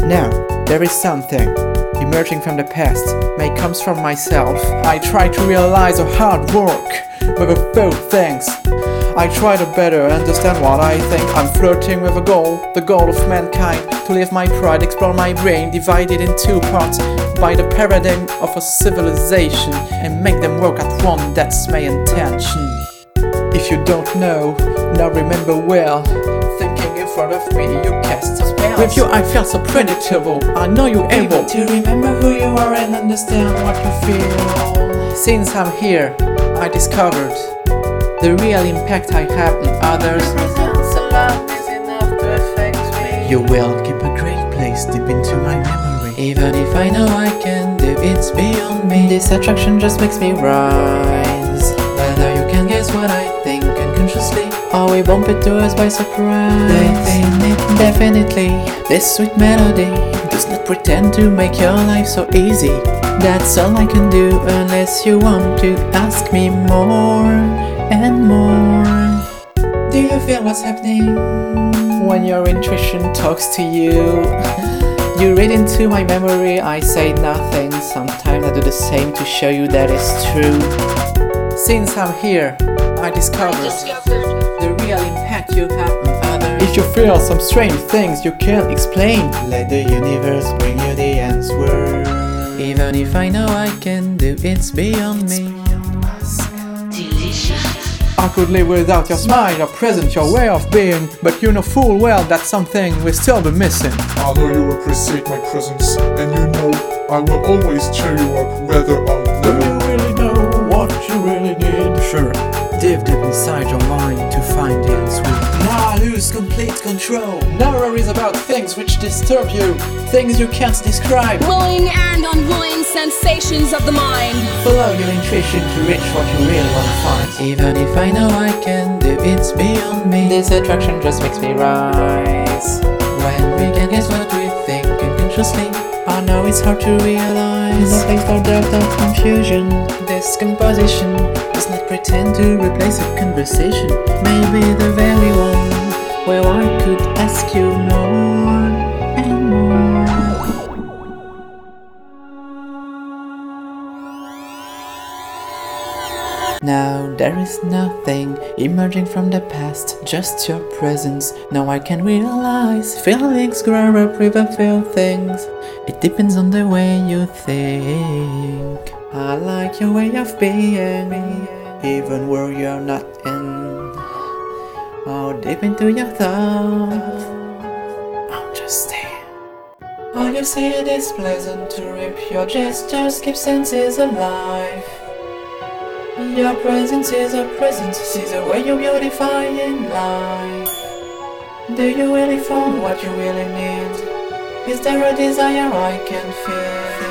Now, there is something emerging from the past, may comes from myself. I try to realize a hard work with a few things. I try to better understand what I think. I'm flirting with a goal, the goal of mankind, to live my pride, explore my brain, divided in two parts by the paradigm of a civilization, and make them work at one, that's my intention. If you don't know, now remember well, thinking in front of me you cast a spell. With you I feel so predictable, I know you're able to remember who you are and understand what you feel. Since I'm here, I discovered the real impact I have on others. You will keep a great place deep into my memory. Even if I know I can do it's beyond me, this attraction just makes me rise. Whether you can guess what I think unconsciously, or we bump it to us by surprise. Definitely, this sweet melody does not pretend to make your life so easy. That's all I can do unless you want to ask me more and more. Do you feel what's happening when your intuition talks to you? You read into my memory, I say nothing. Sometimes I do the same to show you that it's true. Since I'm here, I discovered the real impact you have on others. If you feel some strange things you can't explain, let the universe bring you the answer. Even if I know I can do it's beyond me. I could live without your smile, your presence, your way of being, but you know full well that's something we still be missing. I know you appreciate my presence, and you know I will always cheer you up, whether I'm Do you really know what you really need? Sure, dive deep inside your mind to find the answer. Now I lose complete control. No worries about things which disturb you, things you can't describe. Willing and unwilling sensations of the mind. Follow your intuition to reach what you really want to find. Even if I know I can do it's beyond me, this attraction just makes me rise. When we can guess what we think unconsciously, I know it's hard to realize. No place for doubt or confusion. This composition does not pretend to replace a conversation. Maybe the very one where I could ask you more and more. Now there is nothing emerging from the past, just your presence. Now I can realize feelings grow up with a few things. It depends on the way you think. I like your way of being, even where you're not in. Oh, deep into your thoughts, I'll just stay. All you see it is pleasant to rip your gestures, keep senses alive. Your presence is a presence, see the way you beautify in life. Do you really find what you really need? Is there a desire I can feel?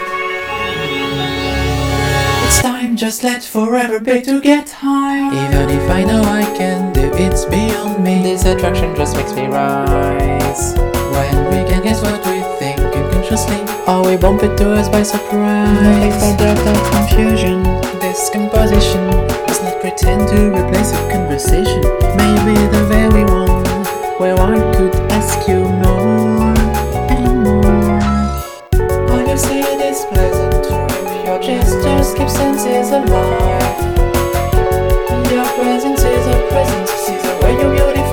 It's time, just let forever be to get high. Even if I know I can do it's beyond me, this attraction just makes me rise. When we can guess what we think unconsciously, or we bump it to us by surprise. No place for doubt or confusion. This composition does not pretend to replace a conversation. Maybe the very one where I could ask you more and more. All you see it is pleasant to rip your gestures, keep senses alive. Your presence is a presence, see the way you beautify